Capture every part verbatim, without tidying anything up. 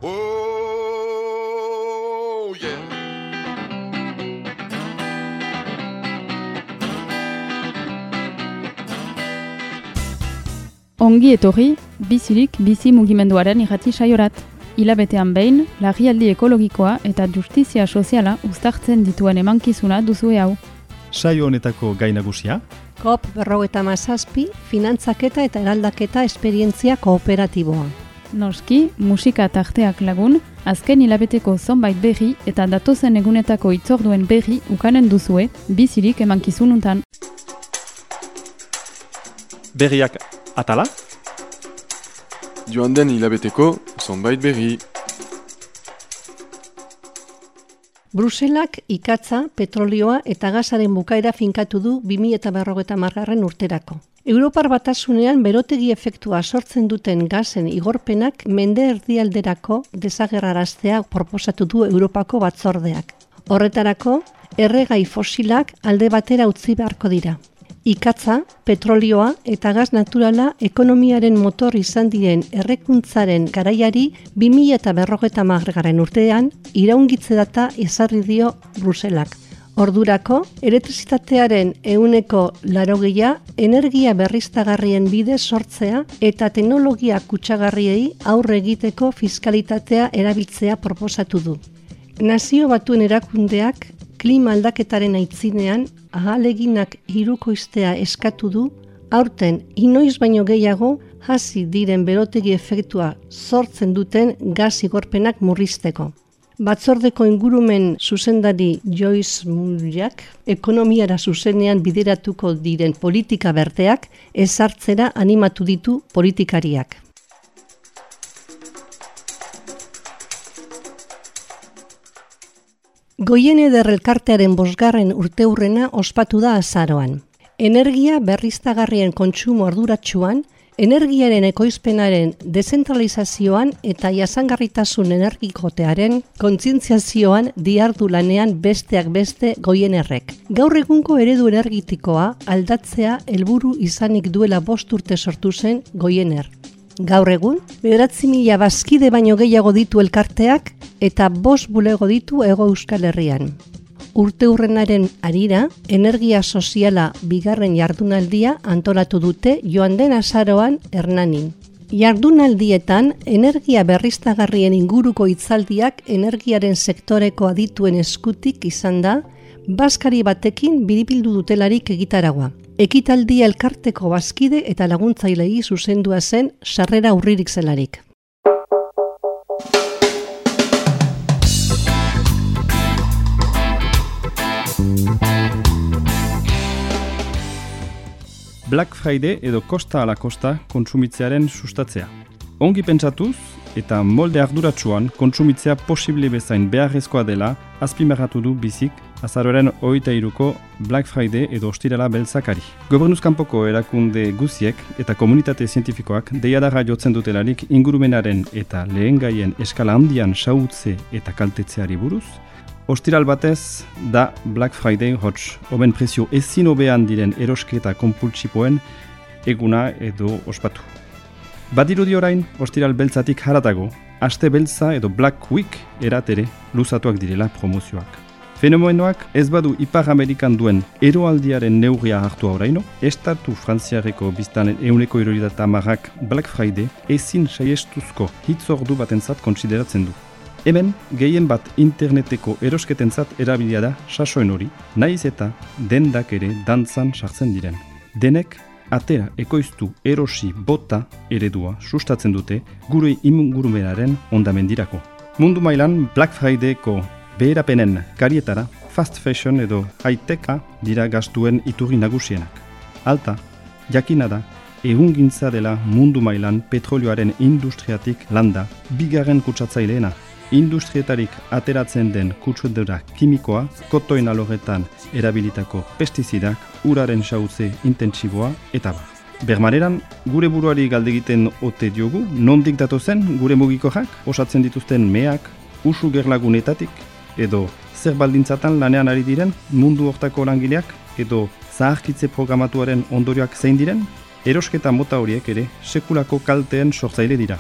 Oh, yeah. Ongi etorri, bizirik bizi mugimenduaren irrati saiorat. Hilabetean behin, larrialdi ekologikoa eta justizia soziala uztartzen dituen emankizuna duzue hau. Saio honetako gai nagusia? COP berrogeita hamazazpi, finantzaketa eta eraldaketa esperientzia kooperatiboa. Noski, musika tarteak lagun, azken hilabeteko zonbait berri eta datozen egunetako itzorduen berri ukanen duzue, bizirik emankizununtan. Berriak atala? Joan den hilabeteko zonbait berri. Bruselak ikatza, petrolioa eta gasaren bukaera finkatu du bi mila berrogeita hamargarren urterako. Europar Batasunean berotegi efektua sortzen duten gasen igorpenak mende erdialderako desagerraraztea proposatu du Europako batzordeak. Horretarako, erregai fosilak alde batera utzi beharko dira. Ikatza, petrolioa eta gas naturala ekonomiaren motor izan diren errekuntzaren garaiari bi mila berrogeita hamargarren urtean iraungitze data ezarri dio Bruselak. Ordurako, elektrizitatearen ehuneko laurogeia energia berriztagarrien bidez sortzea eta teknologia kutsagarriei aurre egiteko fiskalitatea erabiltzea proposatu du. Nazio Batuen erakundeak klima aldaketaren aitzinean ahaleginak hirukoiztea eskatu du, aurten inoiz baino gehiago hasi diren berotegi efektua sortzen duten gas igorpenak murrizteko. Batzordeko ingurumen zuzendari Joyce Mullak ekonomiara zuzenean bideratuko diren politika berteak ezartzera animatu ditu politikariak. Goieneder elkartearen bosgarren urteurrena ospatu da azaroan. Energia berriztagarrien kontsumo arduratsuan, energiaren ekoizpenaren dezentralizazioan eta jasangarritasun energikotearen kontzientziazioan dihardu lanean besteak beste Goienerrek. Gaur egungo eredu energetikoa aldatzea helburu izanik duela bost urte sortu zen Goiener. Gaur egun, bederatzi mila bazkide baino gehiago ditu elkarteak eta bost bulego ditu Hego Euskal Herrian. Urteurrenaren harira, energia soziala bigarren jardunaldia antolatu dute joan den azaroan Hernanin. Jardunaldietan, energia berriztagarrien inguruko hitzaldiak energiaren sektoreko adituen eskutik izan da, bazkari batekin biribildu dutelarik egitaragua. Ekitaldia elkarteko bazkide eta laguntzailei zuzendua zen sarrera urririk zelarik. Black Friday edo kosta ala kosta kontsumitzearen sustatzea. Ongi pentsatuz eta molde arduratsuan kontsumitzea posible bezain beharrezkoa dela azpimarratu du bizik azaroaren hogeita hiruko Black Friday edo ostirala beltzakari. Gobernuzkanpoko erakunde guziek eta komunitate zientifikoak deiadarra jotzen dutelarik ingurumenaren eta lehengaien eskala handian xahutze eta kaltetzeari buruz, ostiral batez da Black Friday hots, oben prezio ezin hobean diren erosketa konpultsipoen eguna edo ospatu. Badirudi orain, ostiral beltzatik haratago, aste beltza edo Black Week eratere luzatuak direla promozioak. Fenomenoak ez badu Ipar Amerikan duen eroaldiaren neurria hartu oraino, estatu frantziareko biztanen ehuneko hirurogeita hamarrak Black Friday ezin saiestuzko hitzordu batentzat kontsideratzen du. Hemen, gehien bat interneteko erosketentzat erabilia da sasoen hori, naiz eta dendak ere dantzan sartzen diren. Denek, atera ekoiztu erosi bota eredua sustatzen dute gure ingurumenaren ondamendirako. Mundu mailan Black Fridayko beherapenen karietara fast fashion edo high-techa dira gastuen iturri nagusienak. Alta, jakina da, ehungintza dela mundu mailan petrolioaren industriatik landa, bigarren kutsatzaileena. Industrietarik ateratzen den kutsudura kimikoa, kotoin alorretan erabilitako pestizidak, uraren xahutze intentsiboa eta bar. Bermaneran, gure buruari galdegiten ote diogu, nondik datozen gure mugikorrak, osatzen dituzten meak, usu gerlagunetatik, edo zer baldintzatan lanean ari diren mundu hortako langileak, edo zaharkitze programatuaren ondorioak zein diren, erosketa mota horiek ere sekulako kalteen sortzaile dira.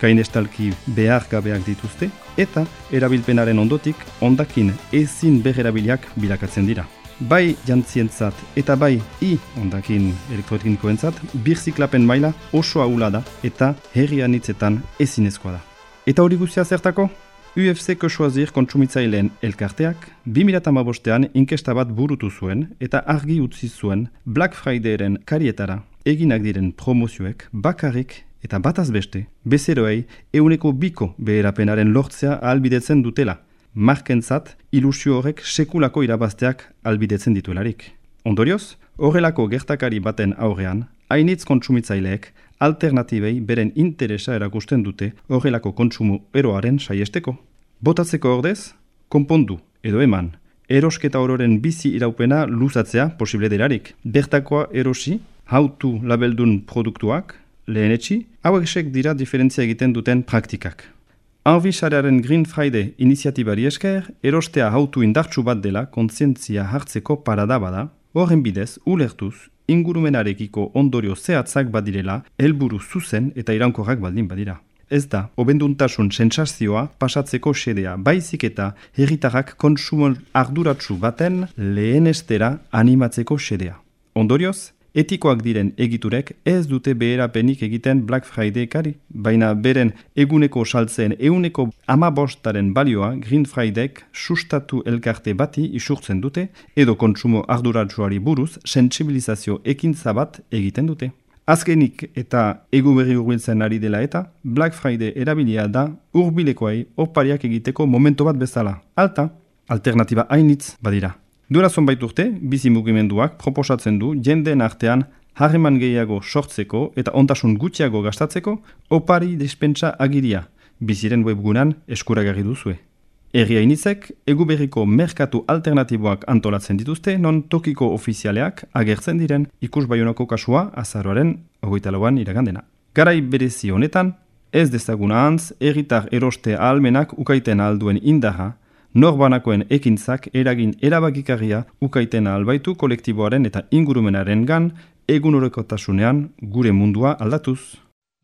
gainestalki behar gabeak dituzte, eta erabilpenaren ondotik hondakin ezin beherabiliak bilakatzen dira. Bai jantzientzat eta bai i hondakin elektroteknikoentzat birziklapen maila oso ahula da eta herri anitzetan ezinezkoa da. Eta hori guztia zertako? U F C Que Choisir kontsumitzaileen elkarteak bi mila hamabostean inkesta bat burutu zuen eta argi utzi zuen Black Fridayren karietara eginak diren promozioek bakarrik eta bataz beste bezeroei ehuneko biko beherapenaren lortzea ahalbidetzen dutela. Markentzat ilusio horrek sekulako irabazteak ahalbidetzen dituelarik. Ondorioz, horrelako gertakari baten aurrean, hainitz kontsumitzaileek alternatibei beren interesa erakusten dute horrelako kontsumo eroaren saiesteko. Botatzeko ordez, konpondu edo eman, erosketa ororen bizi iraupena luzatzea posible delarik. Bertakoa erosi, hautu labeldun produktuak, lehenetxi, hauexek dira diferentzia egiten duten praktikak. Anbisarearen Green Friday iniziatibari esker, erostea hautu indartsu bat dela kontzientzia hartzeko parada bada, horren bidez, ulertuz, ingurumenarekiko ondorio zehatzak badirela, helburu zuzen eta iraunkorrak baldin badira. Ez da, hobenduntasun sentsazioa pasatzeko xedea, baizik eta herritarrak kontsumon arduratsu baten lehenestera animatzeko xedea. Ondorioz, etikoak diren egiturek ez dute beherapenik egiten Black Friday-kari, baina beren eguneko saltzeen eguneko amabostaren balioa Green Friday-ek sustatu elkarte bati isurtzen dute edo kontsumo arduratsuari buruz sentsibilizazio ekintza bat egiten dute. Azkenik eta egu berri hurbiltzen ari dela eta Black Friday erabilia da hurbilekoei opariak egiteko momento bat bezala. Alta, alternatiba hainitz badira. Duela zonbait urte, bizi mugimenduak proposatzen du jendeen artean harreman gehiago sortzeko eta ontasun gutxiago gastatzeko opari despentsa agiria, biziren webgunan eskuragarri duzue. Herri hainitzek, eguberriko merkatu alternatiboak antolatzen dituzte, non tokiko ofizialeak agertzen diren ikus Baionako kasua azaroaren hogeita lauan iragandena. Garai berezi honetan, ez dezaguna antz, herritar eroste ahalmenak ukaiten alduen indarra, norbanakoen ekintzak eragin erabakikarria ukaiten albaitu kolektiboaren eta ingurumenaren gan egunorokotasunean gure mundua aldatuz.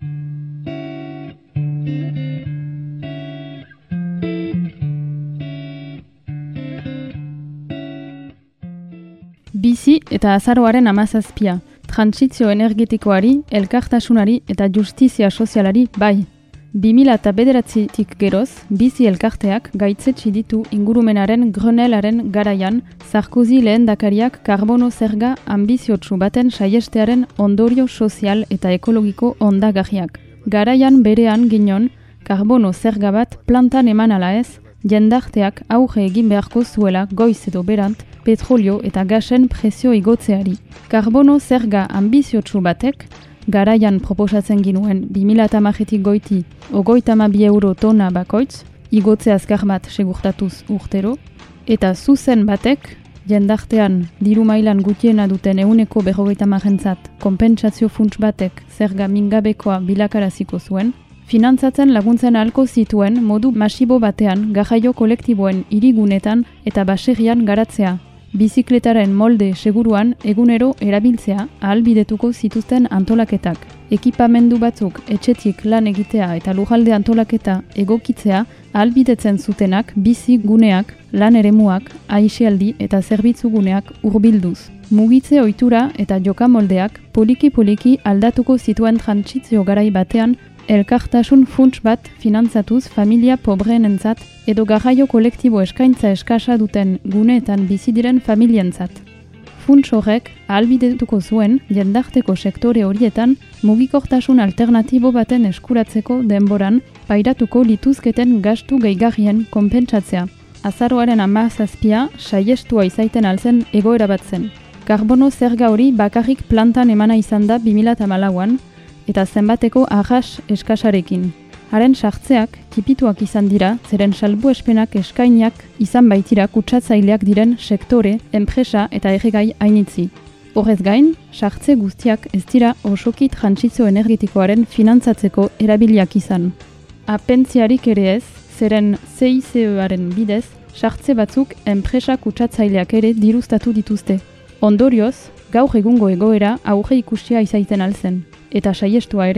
Bizi eta azaroaren hamazazpia, trantsizio energetikoari, elkartasunari eta justizia sozialari bai. bi mila bederatzitik geroz, bizi elkarteak gaitzetsi ditu ingurumenaren Grenellaren garaian Sarkozy lehendakariak karbono zerga ambiziotsu baten saiestearen ondorio sozial eta ekologiko ondagarriak. Garaian berean ginon, karbono zerga bat plantan eman ala ez, jendarteak auge egin beharko zuela goiz edo berant, petrolio eta gasen prezio igotzeari. Karbono zerga ambiziotsu batek, garaian proposatzen ginuen bi mila hamaretik goiti hogeita hamabi euro tona bakoitz, igotze azkar bat segurtatuz urtero, eta zuzen batek, jendartean diru mailan gutiena duten ehuneko berrogeita hamarentzat konpentsazio funts batek zerga mingabekoa bilakaraziko zuen, finantzatzen laguntzen ahalko zituen modu masibo batean garraio kolektiboen hirigunetan eta baserrian garatzea. Bizikletaren molde seguruan egunero erabiltzea ahalbidetuko zituzten antolaketak. Ekipamendu batzuk etxetik lan egitea eta lurralde antolaketa egokitzea ahalbidetzen zutenak bizi guneak, lan eremuak, aisialdi eta zerbitzu guneak hurbilduz. Mugitze ohitura eta jokamoldeak poliki-poliki aldatuko zituen trantsizio garai batean elkartasun funts bat finantzatuz familia pobreenentzat edo garraio kolektibo eskaintza eskasa duten guneetan bizi diren familientzat. Funts horrek ahalbidetuko zuen jendarteko sektore horietan mugikortasun alternatibo baten eskuratzeko denboran pairatuko lituzketen gastu gehigarrien konpentsatzea. Azaroaren hamazazpia saiestua izaiten alzen egoera bat zen. Karbono zerga hori bakarrik plantan emana izan da bi mila hamalauan, eta zenbateko arras eskasarekin. Haren sartzeak tipituak izan dira, zeren salbuespenak eskainiak izan baitira kutsatzaileak diren sektore, enpresa eta erregai hainitzi. Horrez gain, sartze guztiak ez dira osoki trantsizio energetikoaren finantzatzeko erabiliak izan. Apentziarik ere ez, zeren C I C E-aren bidez, sartze batzuk enpresa kutsatzaileak ere diruztatu dituzte. Ondorioz, gaur egungo egoera aurre ikusia izaiten alzen, eta saiestua ere.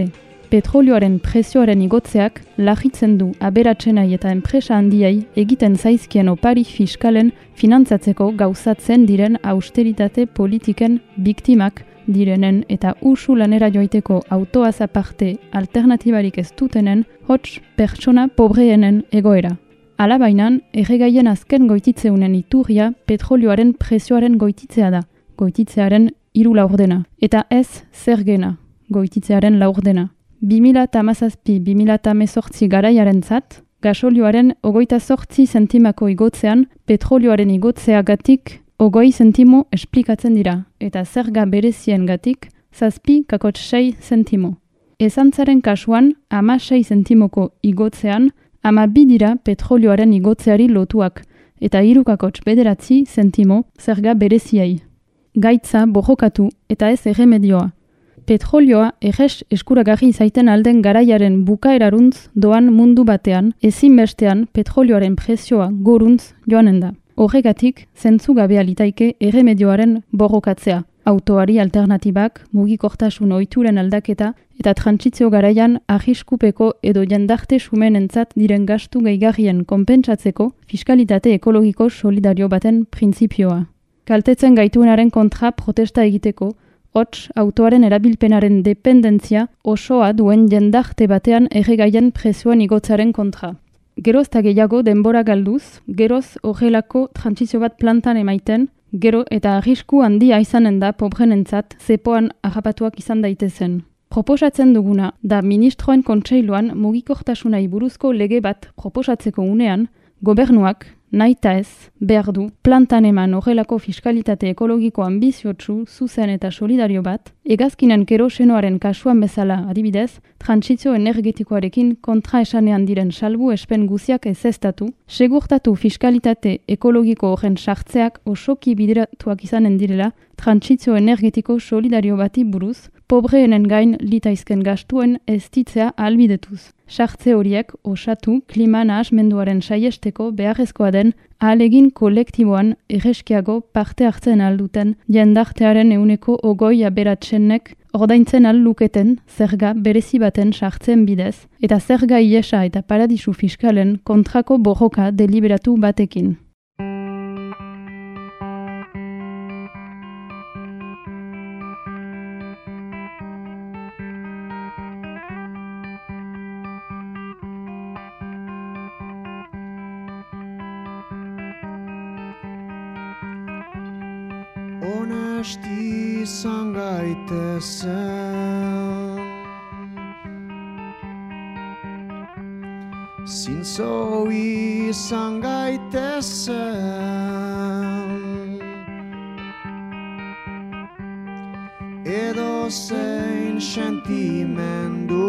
petrolioaren prezioaren igotzeak lagitzen du aberatsenai eta enpresa handiei egiten zaizkien opari fiskalen finantzatzeko gauzatzen diren austeritate politiken biktimak direnen eta usu lanera joiteko autoaz aparte alternatibarik ez dutenen hots pertsona pobreenen egoera. Alabainan, erregaien azken goititzeunen iturria petrolioaren prezioaren goititzea da, goititzearen hiru laurdena, eta ez zergena, goititzearen laurdena. bi mila hamazazpi bi mila hemezortzi garaiarentzat, gasolioaren hogeita zortzi zentimako igotzean, petrolioaren igotzeagatik hogei zentimo esplikatzen dira, eta zerga berezien gatik, zazpi kakotx sei zentimo. Ezantzaren kasuan, ama sei zentimoko igotzean, ama bi dira petrolioaren igotzeari lotuak, eta hiru kakotx bederatzi zentimo zerga bereziei. Gaitza borrokatu eta ez erremedioa. Petrolioa erres eskuragarri zaiten alden garaiaren bukaeraruntz doan mundu batean, ezinbestean petrolioaren prezioa goruntz joanen da. Horregatik, zentzu gabea litaike erremedioaren borrokatzea. Autoari alternatibak, mugikortasun ohituren aldaketa eta trantsizio garaian arriskupeko edo jendarte sumenentzat diren gastu gehigarrien konpentsatzeko fiskalitate ekologiko solidario baten printzipioa. Kaltetzen gaituenaren kontra protesta egiteko, hots autoaren erabilpenaren dependentzia osoa duen jendarte batean erregaien prezioan igotzaren kontra. Geroz eta gehiago denbora galduz, geroz horrelako trantsizio bat plantan emaiten, gero eta arrisku handia izanen da pobrenentzat zepoan harrapatuak izan daitezen. Proposatzen duguna da ministroen kontseiluan mugikortasunai buruzko lege bat proposatzeko unean, gobernuak, naita ez, behar du, plantan eman horrelako fiskalitate ekologiko ambiziotsu, zuzen eta solidario bat, hegazkinen kerosenoaren kasuan bezala adibidez, trantsizio energetikoarekin kontra esanean diren salbu espen guziak ezeztatu, segurtatu fiskalitate ekologiko horren sartzeak osoki bideratuak izanen direla, trantsizio energetiko solidario bati buruz, pobreenen gain litaizken gastuen ez ditzea ahalbidetuz. Sartze horiek osatu klima nahasmenduaren saiesteko beharrezkoa den ahalegin kolektiboan erreskiago parte hartzen alduten jendartearen euneko ogoi aberatsenek ordaintzen alluketen zerga berezi baten sartzen bidez eta zerga iesa eta paradisu fiskalen kontrako borroka deliberatu batekin. Honesti izan gaitezen, zintzo izan gaitezen, edo zein sentimendu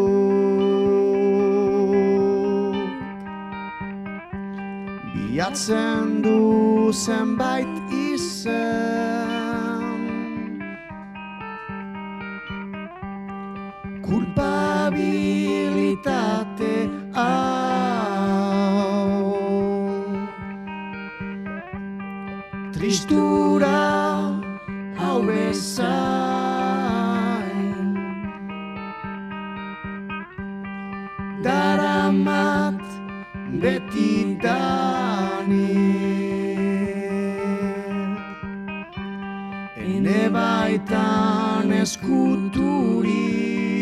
bilatzen du zenbait izen. Kulpabilitate hau, tristura hau bezain, daramat beti danik, ene baitan eskuturik.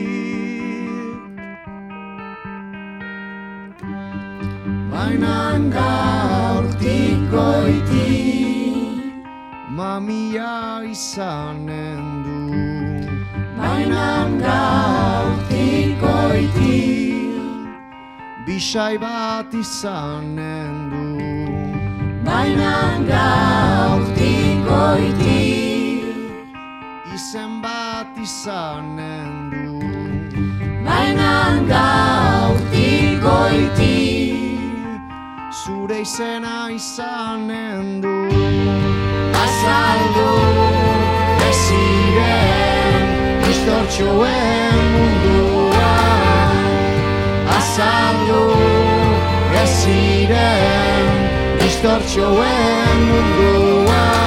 Bainan gaurtik goiti mamia izanen du. Bainan gaurtik goiti bisai bat izanen du. Bainan gaurtik goiti izen bat izanen du. Bainan gaurtik goiti zure izena izanen du. Azaldu ez ziren istortxoen munduan, azaldu ez ziren istortxoen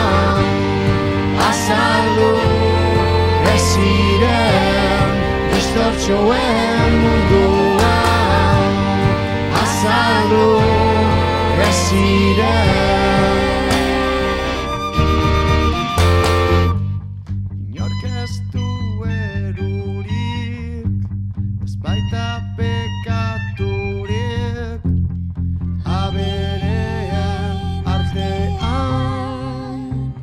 munduan, azaldu ez ziren distortxoen munduan azaldu ez ziren. Inork ez du erurik, ez baita pekaturik, abereen artean.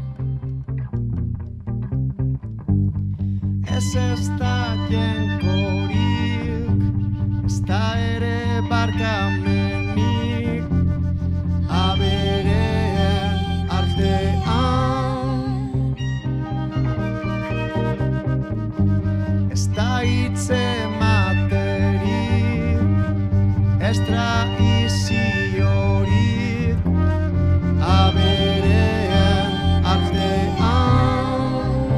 Ez ez da jenkorik, ez da ere barkamenik, abereen artean. Ez da hitze materik, ez traiziorik, abereen artean.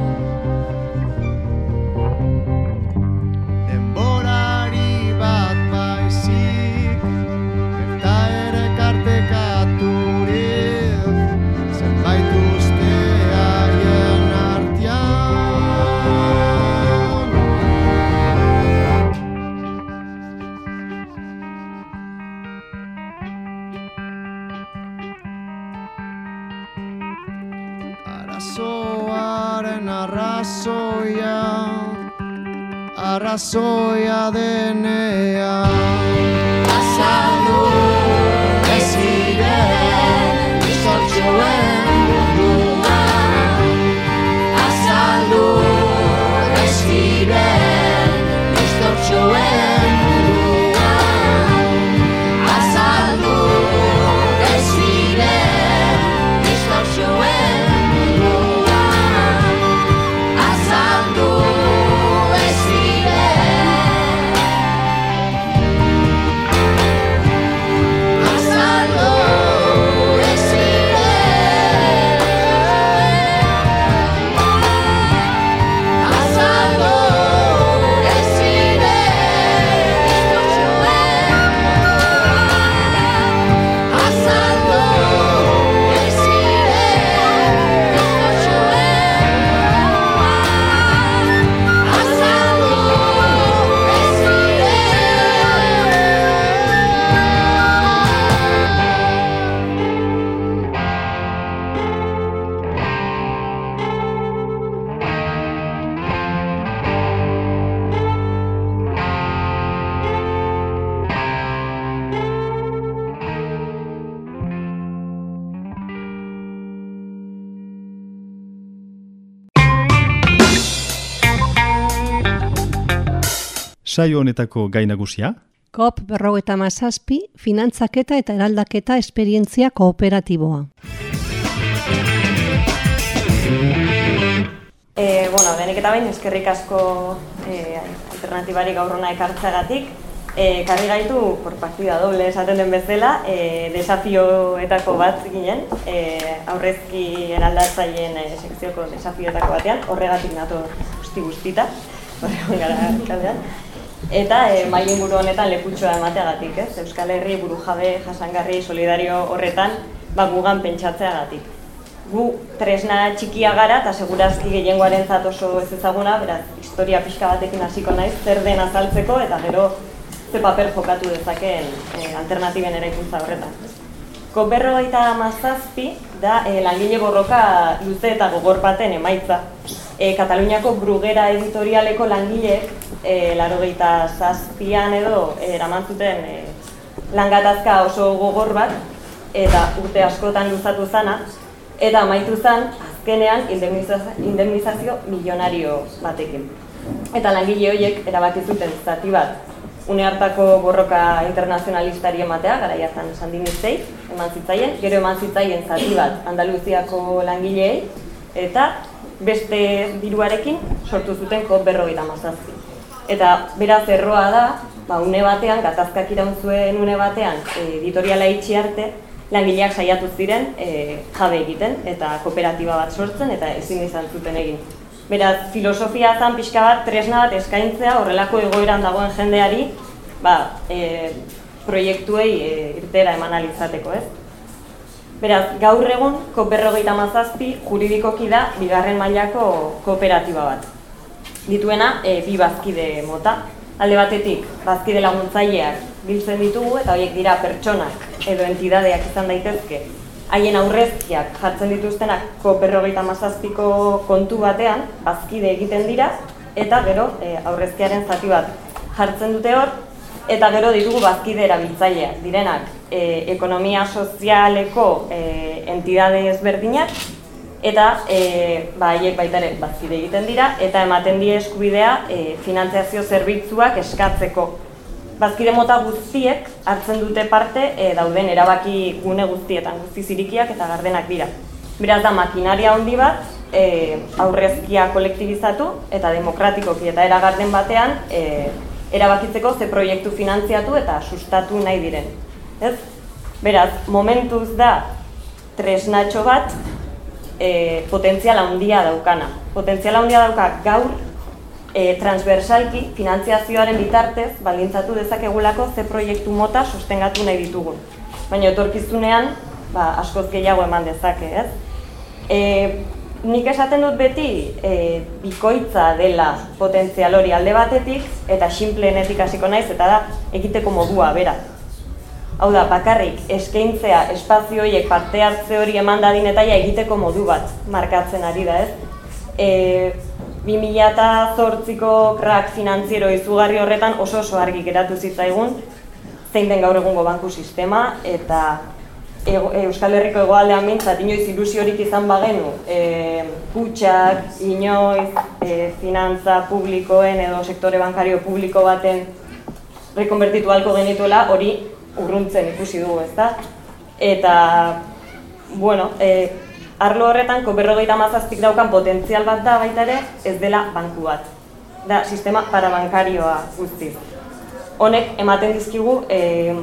Denborari bat baizik, eta ere kartekaturik, zenbait uste haien artean. Arazoaren arrazoia, arrazoia denean. Azaldu ez ziren distortxoen munduan, azaldu ez ziren distortxoen munduan, azaldu ez ziren distortxoen munduan, azaldu ez ziren, azaldu ez Saio honetako gai nagusia. COP berrogeita hamazazpi, finantzaketa eta eraldaketa esperientzia kooperatiboa. E, bueno, benik eta behin, eskerrik asko e, alternatibari gaur hona ekartzeagatik. E, karri gaitu, por partida doble esaten den bezala, e, desafioetako bat ginen, e, aurrezki eraldatzaileen e, sekzioko desafioetako batean, horregatik nato guzti guztita, horregon gara kaldean. Eta e, mai inguru honetan lekutxoa emateagatik, ez? Euskal Herri burujabe, jasangarri, solidario horretan, ba, gugan pentsatzeagatik. Gu tresna txikia gara eta segurazki gehiengoarentzat oso ez ezaguna, beraz, historia pixka batekin hasiko naiz, zer den azaltzeko eta gero ze paper jokatu dezakeen e, alternatiben eraikuntza horretan. COP berrogeita hamazazpi da e, langile borroka luze eta gogor baten emaitza. E, Kataluniako Brugera editorialeko langileek e, laurogeita zazpian edo e, eraman zuten e, langatazka oso gogor bat eta urte askotan luzatu zana, eta amaitu zen azkenean indemnizazio milionario batekin. Eta langile horiek erabaki zuten zati bat une hartako borroka internazionalistari ematea, gara hartan sandinistei eman zitzaien, gero eman zitzaien zati bat Andaluziako langileei, eta beste diruarekin sortu zuten COP berrogeita hamazazpi. Eta beraz erroa da, ba, une batean, gatazkak iraun zuen une batean, editoriala itxi arte, langileak saiatu ziren e, jabe egiten eta kooperatiba bat sortzen eta ezin izan zuten egin. Beraz, filosofia zan pixka bat, tresna bat eskaintzea horrelako egoeran dagoen jendeari ba, e, proiektuei e, irtera eman alizateko, ez? Beraz, gaur egun, COP berrogeita hamazazpi juridikoki da bigarren mailako kooperatiba bat. dituena e, bi bazkide mota. Alde batetik, bazkide laguntzaileak biltzen ditugu, eta horiek dira pertsonak edo entidadeak izan daitezke, haien aurrezkiak jartzen dituztenak ko berrogeita hamazazpiko kontu batean, bazkide egiten dira, eta gero e, aurrezkiaren zati bat jartzen dute hor, eta gero ditugu bazkide erabiltzaileak direnak e, ekonomia sozialeko e, entidade ezberdinak, eta e, ba, haiek baita ere bazkide egiten dira, eta ematen die eskubidea e, finantziazio zerbitzuak eskatzeko. Bazkide mota guztiek hartzen dute parte e, dauden erabaki gune guztietan, guzti zirikiak eta gardenak dira. Beraz da, makinaria handi bat, e, aurrezkia kolektibizatu eta demokratikoki eta era garden batean e, erabakitzeko ze proiektu finantziatu eta sustatu nahi diren. Ez? Beraz, momentuz da tresnatxo bat, E, potentziala handia daukana. Potentziala handia dauka gaur e, transversalki finantziazioaren bitartez baldintzatu dezakegulako ze proiektu mota sostengatu nahi ditugun. Baina etorkizunean ba, askoz gehiago eman dezake, ez? E, nik esaten dut beti e, bikoitza dela potentzial hori alde batetik eta xinpleenetik hasiko naiz eta da egiteko modua bera. Hau da, bakarrik eskaintzea espazio horiek parte hartze hori eman dadin eta ja egiteko modu bat markatzen ari da, ez? E, bi mila zortziko krak finantziero izugarri horretan oso oso argi geratu zitzaigun zein den gaur egungo banku sistema eta e, Euskal Herriko hegoaldean mintzat inoiz ilusiorik izan bagenu e, kutxak, inoiz e, finantza publikoen edo sektore bankario publiko baten rekonbertitu ahalko genituela hori urruntzen ikusi dugu, ezta? Eta, bueno, e, arlo horretan ko berrogeita hamazazpik daukan potentzial bat da baita ere ez dela banku bat. Da, sistema parabankarioa guztiz. Honek ematen dizkigu e,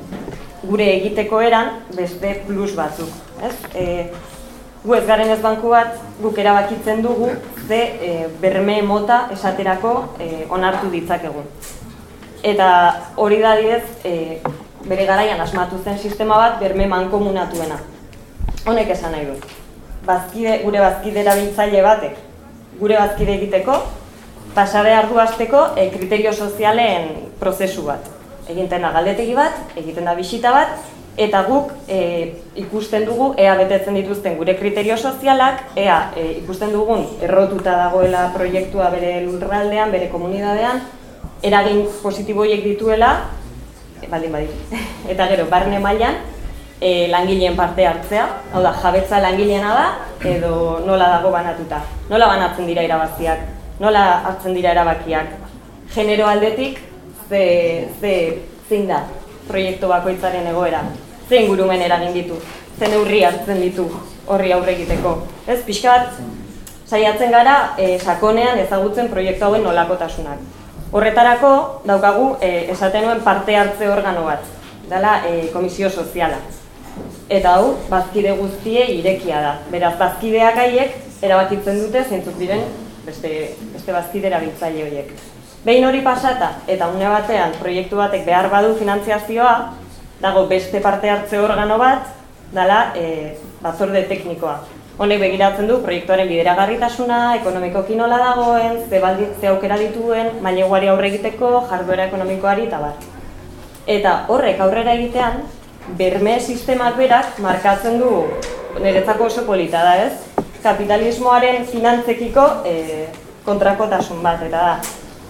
gure egiteko eran beste plus batzuk, ez? E, gu ez garen ez banku bat, guk erabakitzen dugu ze e, berme mota esaterako e, onartu ditzakegun. Eta hori da adibidez, e, bere garaian asmatu zen sistema bat berme mankomunatuena. Honek esan nahi du. Bazkide, gure bazkide erabiltzaile batek, gure bazkide egiteko, pasa behar du hasteko e, kriterio sozialen prozesu bat. Egiten da galdetegi bat, egiten da bisita bat, eta guk e, ikusten dugu ea betetzen dituzten gure kriterio sozialak, ea e, ikusten dugun errotuta dagoela proiektua bere lurraldean, bere komunidadean, eragin positiboiek dituela, baldin baditu. Eta gero, barne mailan e, langileen parte hartzea, hau da, jabetza langileena da, edo nola dago banatuta. Nola banatzen dira irabaziak, nola hartzen dira erabakiak. Genero aldetik, ze, ze, zein da proiektu bakoitzaren egoera, ze ingurumen eragin ditu, ze neurri hartzen ditu horri aurre egiteko. Ez, pixka bat, saiatzen gara e, sakonean ezagutzen proiektu hauen nolakotasunak. Horretarako daukagu e, esaten nuen parte hartze organo bat, dela e, komisio soziala. Eta hau, bazkide guztie irekia da. Beraz, bazkideak haiek erabakitzen dute zeintzuk diren beste, beste bazkide erabiltzaile horiek. Behin hori pasata eta une batean proiektu batek behar badu finantziazioa, dago beste parte hartze organo bat, dela e, batzorde teknikoa. Honek begiratzen du proiektuaren bideragarritasuna, ekonomikoki nola dagoen, ze, baldi, ze aukera dituen, maileguari aurre egiteko, jarduera ekonomikoari eta bar. Eta horrek aurrera egitean, berme sistemak berak markatzen du, niretzako oso polita da, ez? Kapitalismoaren finantzekiko e, kontrakotasun bat, eta da.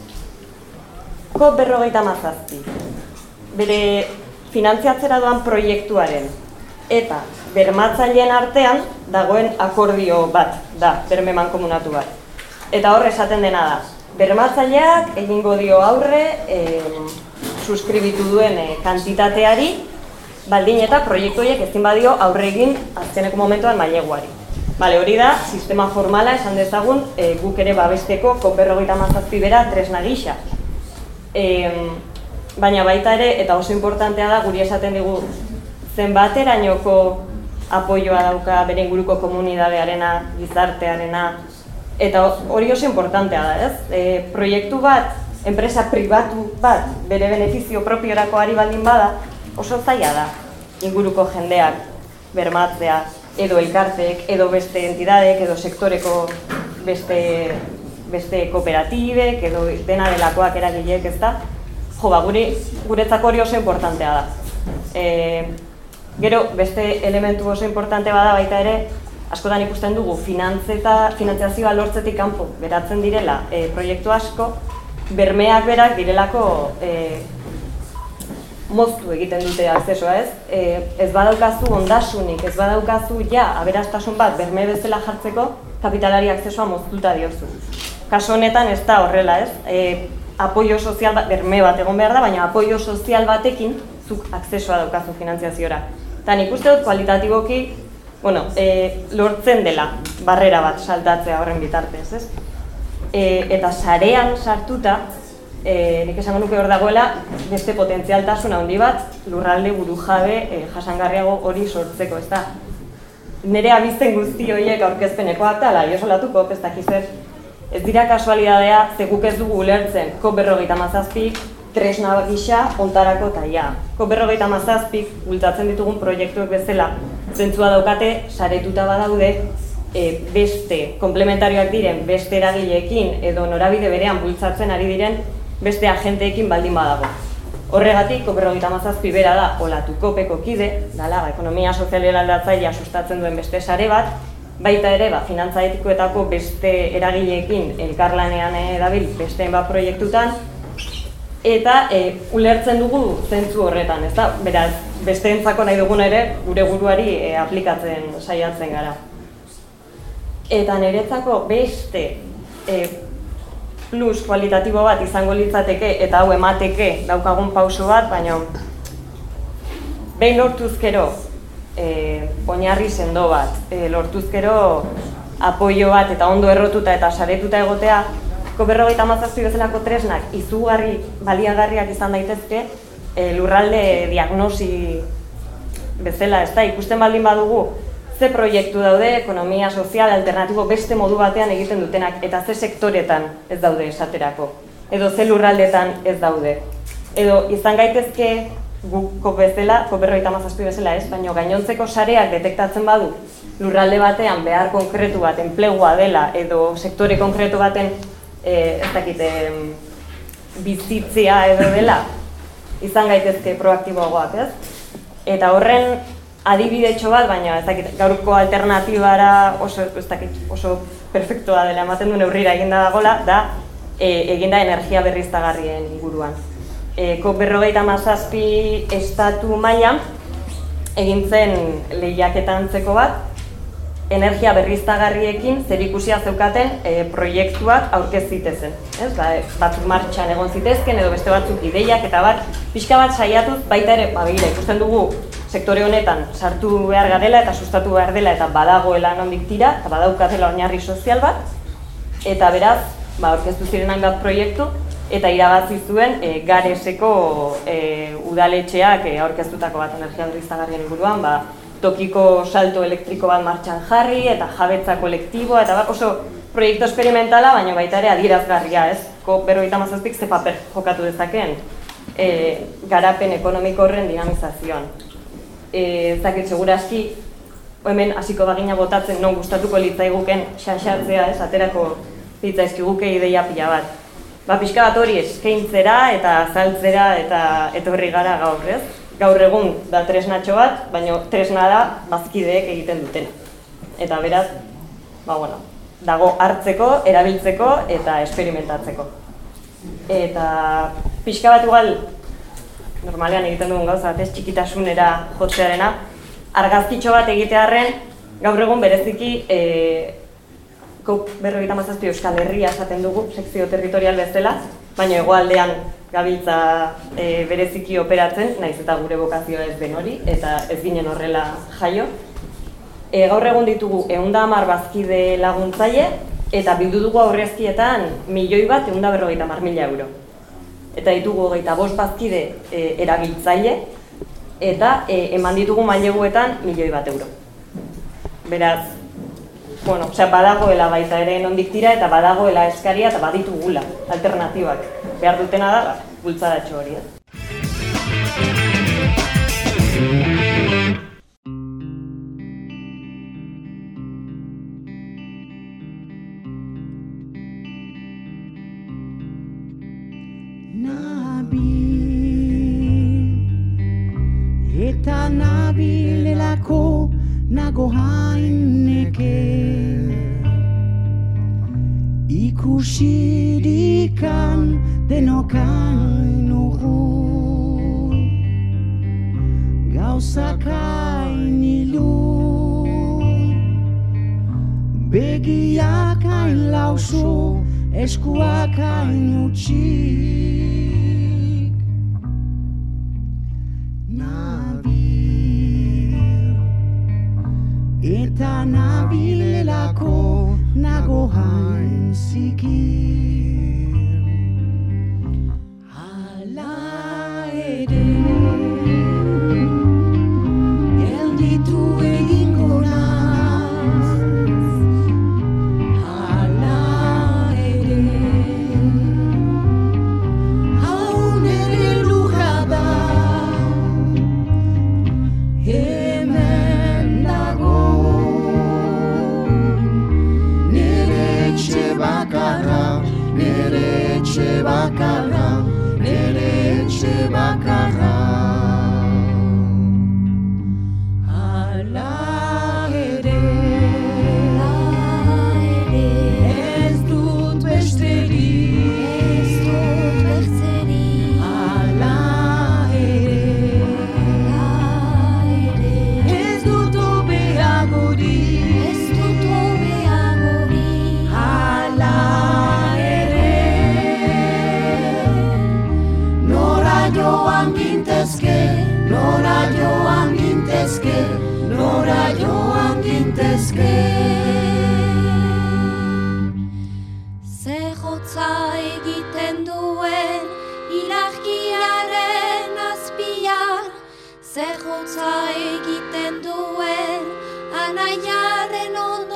Ko berrogeita hamazazpi. Bere finantziatzera doan proiektuaren eta bermatzaileen artean dagoen akordio bat da, berme mankomunatu bat. Eta hor esaten dena da, bermatzaileak egingo dio aurre e, suskribitu duen e, kantitateari, baldin eta proiektu horiek ezin badio aurre egin azkeneko momentuan maileguari. Bale, hori da, sistema formala esan dezagun e, guk ere babesteko ko berrogeita hamazazpi bera tresna gisa. E, baina baita ere, eta oso importantea da, guri esaten digu zenbaterainoko apoioa dauka bere inguruko komunidadearena, gizartearena, eta hori oso importantea da, ez? E, proiektu bat, enpresa pribatu bat, bere benefizio propiorako ari baldin bada, oso zaila da inguruko jendeak bermatzea, edo elkartek, edo beste entidadek, edo sektoreko beste beste kooperatibek edo dena delakoak eragileek, ez da? Jo, ba, guri, guretzako hori oso importantea da. E, gero, beste elementu oso importante bada baita ere, askotan ikusten dugu finantzeta, finantziazioa lortzetik kanpo beratzen direla e, proiektu asko, bermeak berak direlako e, moztu egiten dute akzesoa, ez? E, ez badaukazu ondasunik, ez badaukazu ja aberastasun bat berme bezala jartzeko, kapitalari akzesoa moztuta diozu. Kasu honetan ez da horrela, ez? E, apoio sozial bat, berme bat egon behar da, baina apoio sozial batekin zuk akzesoa daukazu finantziaziora. Eta nik uste dut kualitatiboki, bueno, e, lortzen dela barrera bat saltatzea horren bitartez, ez? E, eta sarean sartuta, e, nik esango nuke hor dagoela, beste potentzialtasun handi bat lurralde burujabe e, jasangarriago hori sortzeko, ez da? Nere abizten guzti horiek aurkezpenekoak da, la, jo solatuko, ez dakizer, ez dira kasualidadea, ze guk ez dugu ulertzen, kop berrogeita hamazazpik tresna gisa ontarako taia. kop berrogeita hamazazpik bultatzen ditugun proiektuek bezala zentzua daukate, saretuta badaude, e, beste komplementarioak diren beste eragileekin edo norabide berean bultzatzen ari diren beste agenteekin baldin badago. Horregatik, kop berrogeita hamazazpi bera da Olatukopeko kide, dala, ekonomia sozialera aldatzailea sustatzen duen beste sare bat, baita ere, ba, finantza etikoetako beste eragileekin elkarlanean dabil beste bat proiektutan, eta e, ulertzen dugu zentzu horretan, ez da? Beraz, besteentzako nahi dugun ere, gure buruari e, aplikatzen saiatzen gara. Eta niretzako beste e, plus kualitatibo bat izango litzateke, eta hau emateke daukagun pauso bat, baina behin lortuzkero, E, oinarri sendo bat, e, lortuzkero apoio bat eta ondo errotuta eta saretuta egotea, kop berrogeita hamazazpi bezalako tresnak izugarri baliagarriak izan daitezke e, lurralde diagnosi bezala, ez da, ikusten baldin badugu ze proiektu daude, ekonomia sozial, alternatibo beste modu batean egiten dutenak eta ze sektoretan ez daude esaterako, edo ze lurraldetan ez daude. Edo izan gaitezke guk bezala, kop berrogeita hamazazpi bezala ez, baina gainontzeko sareak detektatzen badu lurralde batean behar konkretu bat enplegua dela edo sektore konkretu baten e, ez dakit, e, bizitzea edo dela, izan gaitezke proaktiboagoak, ez? Eta horren adibidetxo bat, baina ez dakit, gaurko alternatibara oso, ez dakit, oso perfektua dela ematen du neurrira eginda dagoela, da e, eginda energia berriztagarrien inguruan. E, kop berrogeita hamazazpi estatu mailan egin zen lehiaketa antzeko bat, energia berriztagarriekin zerikusia zeukaten e, proiektuak aurkez zitezen. Ez? Ba, batzuk martxan egon zitezken edo beste batzuk ideiak eta bat, pixka bat saiatuz baita ere, ba, begira, ikusten dugu sektore honetan sartu behar garela eta sustatu behar dela eta badagoela nondik tira, eta badaukatela oinarri sozial bat, eta beraz, ba, aurkeztu ziren hainbat proiektu, eta irabazi zuen e, Gareseko e, udaletxeak e, aurkeztutako bat energia berriztagarrien inguruan, ba, tokiko salto elektriko bat martxan jarri, eta jabetza kolektiboa, eta bat oso proiektu esperimentala, baina baita ere adierazgarria, ez? Kop berrogeita hamazazpik ze paper jokatu dezakeen e, garapen ekonomiko horren dinamizazioan. Ez dakit, segurazki, hemen hasiko bagina botatzen non gustatuko litzaiguken xaxatzea, ez? Aterako litzaizkiguke ideia pila bat. Ba, pixka bat hori eskaintzera eta azaltzera eta etorri gara gaur, ez? Gaur egun da tresnatxo bat, baina tresna da bazkideek egiten dutena. Eta beraz, ba, bueno, dago hartzeko, erabiltzeko eta esperimentatzeko. Eta pixka bat igual, normalean egiten dugun gauza bat ez txikitasunera jotzearena, argazkitxo bat egitearren, gaur egun bereziki e, kop berrogeita hamazazpi Euskal Herria esaten dugu, sekzio territorial bezala, baina hegoaldean gabiltza e, bereziki operatzen, naiz eta gure bokazioa ez den hori, eta ez ginen horrela jaio. E, gaur egun ditugu ehun eta hamar bazkide laguntzaile, eta bildu dugu aurrezkietan milioi bat ehun eta berrogeita hamar mila euro. Eta ditugu hogeita bost bazkide e, erabiltzaile, eta e, eman ditugu maileguetan milioi bat euro. Beraz, bueno, osea, badagoela baita ere nondik tira eta badagoela eskaria eta baditugula alternatibak. Behar dutena da, bultzadatxo hori. nago haineke ikusirikan denokain urrun gauzakain ilun begiak hain lauso eskuak hain utxik nabil eta nabilelako nago hain zikir hala ere gelditu egingo naz hala ere hau nere lurra da hemen dago nere etxe bakarra nere etxe bakarra nere etxe bakarra hala ere ez dut besterik hala ere ez dut hobeagorik hala ere nora joan gintezke nora joan gintezke nora joan gintezke Zer hotza egiten duen ilargiaren azpian, zer hotza egiten duen anaiaren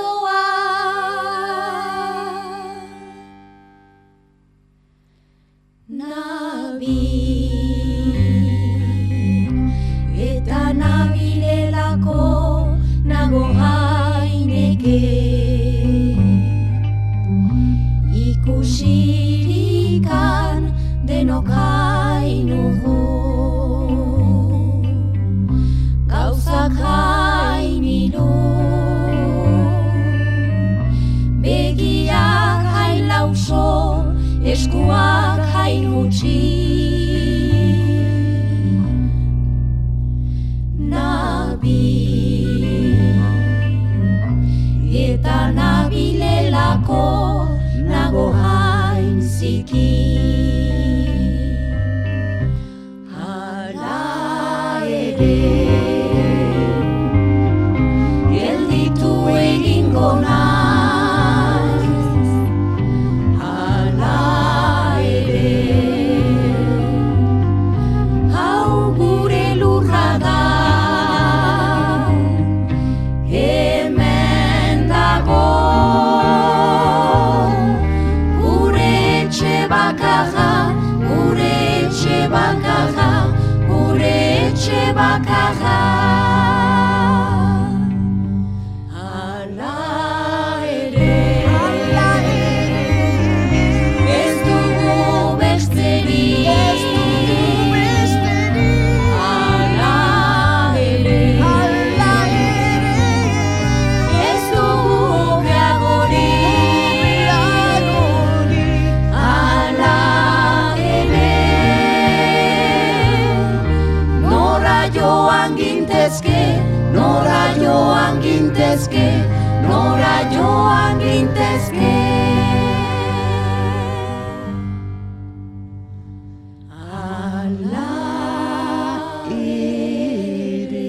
ondoan. Nabil eta nabilelako nago haineke ikusirikan denokain urrun gauzak hain ilun begiak hain lauso eskuak hain utxi nabil eta nabilelako nago hain ziki hala ere gelditu egingo naiz hala ere hau gure lurra da hemen dago bakarra, gure etxe bakarra, gure etxe bakarra. Hala ere, hala ere, ez dugu besterik, ez dugu besterik. Hala ere, hala ere, ez dugu hobeagorik. Joan gintezke, nora joan gintezke, nora joan gintezke. Hala ere.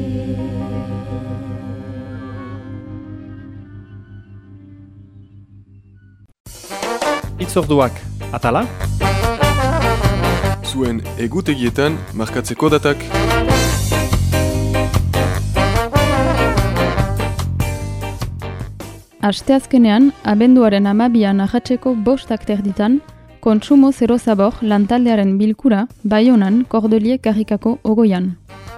Itzorduak atala? Zuen egutegietan markatzeko datak. Asteazkenean, abenduaren hamabian ahatzeko bostak terditan, Kontsumo Zero Zabor lantaldearen bilkura Baionan Kordeliek karrikako ogoian.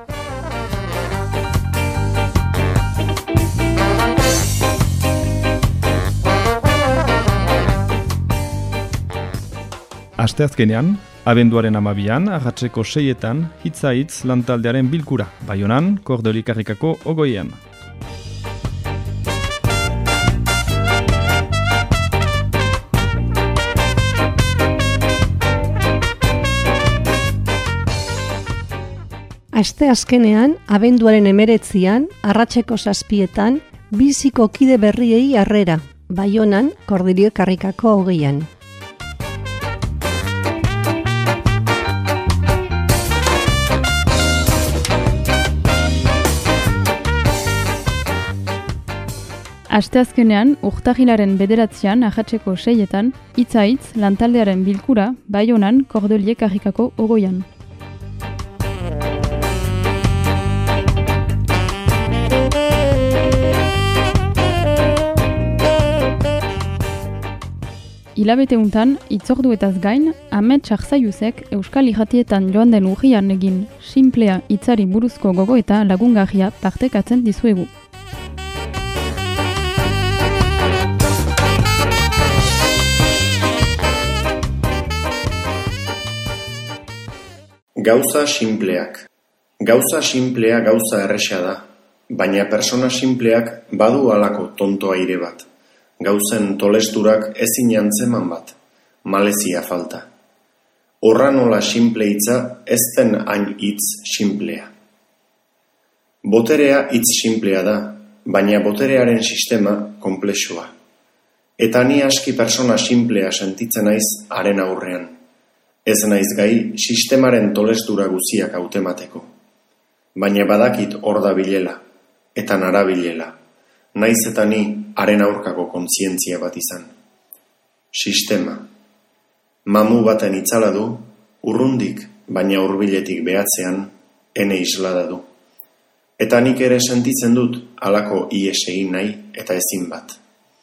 Asteazkenean, abenduaren hamabian, ahatzeko seietan, hitza hitz lantaldearen bilkura Baionan Kordeliek karrikako ogoian. Aste azkenean, abenduaren emeretzian, arratseko zazpietan, biziko kide berriei harrera, Baionan, Kordirio Karrikako hogeian. Asteazkenean, urtahilaren bederatzean ahatseko seietan, hitza hitz lantaldearen bilkura, Baionan, Kordirio Karrikako ogoian. Hilabete untan, itzorduetaz gain, Amets Arzaiuzek Euskal Irratietan joan den urrian egin sinplea hitzari buruzko gogoeta lagungarria partekatzen dizuegu. Gauza sinpleak. Gauza sinplea gauza erresa da, baina persona sinpleak badu halako tonto aire bat. Gauzen tolesturak ezin antzeman bat, malezia falta. Horra nola sinple hitza ez den hain hitz sinplea. Boterea hitz sinplea da, baina boterearen sistema konplexua. Eta ni aski persona sinplea sentitzen naiz haren aurrean. Ez naiz gai sistemaren tolestura guziak hautemateko. Baina badakit hor da bilela, eta narabilela. Naiz eta ni haren aurkako kontzientzia bat izan. Sistema. Mamu baten itzala du, urrundik, baina hurbiletik behatzean, ene islada du. Eta nik ere sentitzen dut halako ies egin nahi eta ezin bat.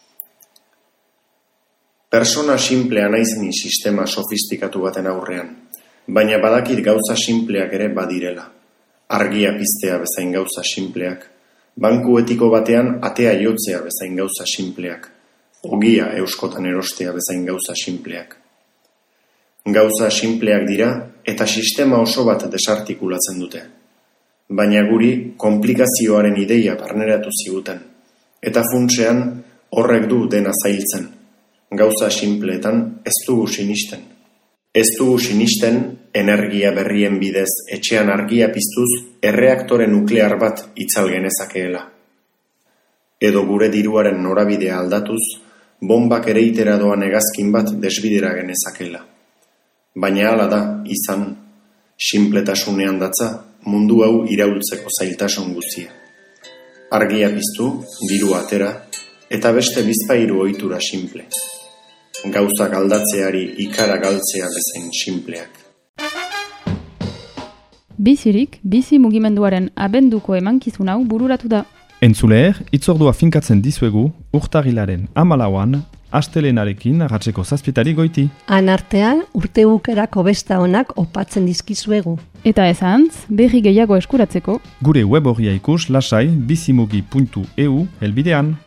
Persona sinplea naiz ni sistema sofistikatu baten aurrean, baina badakit gauza sinpleak ere badirela. Argia piztea bezain gauza sinpleak. Banku etiko batean atea jotzea bezain gauza sinpleak. Ogia euskotan erostea bezain gauza sinpleak. Gauza sinpleak dira eta sistema oso bat desartikulatzen dute. Baina guri konplikazioaren ideia barneratu ziguten. Eta funtsean horrek du dena zailtzen. Gauza sinpleetan ez dugu sinisten. Ez dugu sinisten energia berrien bidez etxean argia piztuz erreaktore nuklear bat itzal genezakeela. Edo gure diruaren norabidea aldatuz, bombak ereitera doan hegazkin bat desbidera genezakela. Baina hala da, izan, sinpletasunean datza mundu hau iraultzeko zailtasun guzia. Argia piztu, diru atera, eta beste bizpahiru ohitura sinple. Gauzak aldatzeari ikara galtzea bezain sinpleak. Bizirik, bizi mugimenduaren abenduko emankizun hau bururatu da. Entzuleer, itzordua finkatzen dizuegu, urtarrilaren hamalauan, astelenarekin arratseko zazpietari goiti. Han artean, urte bukerako besta onak opatzen dizkizuegu. Eta ezantz, berri gehiago eskuratzeko, gure web horria ikus lasai bizimugi puntu e u helbidean.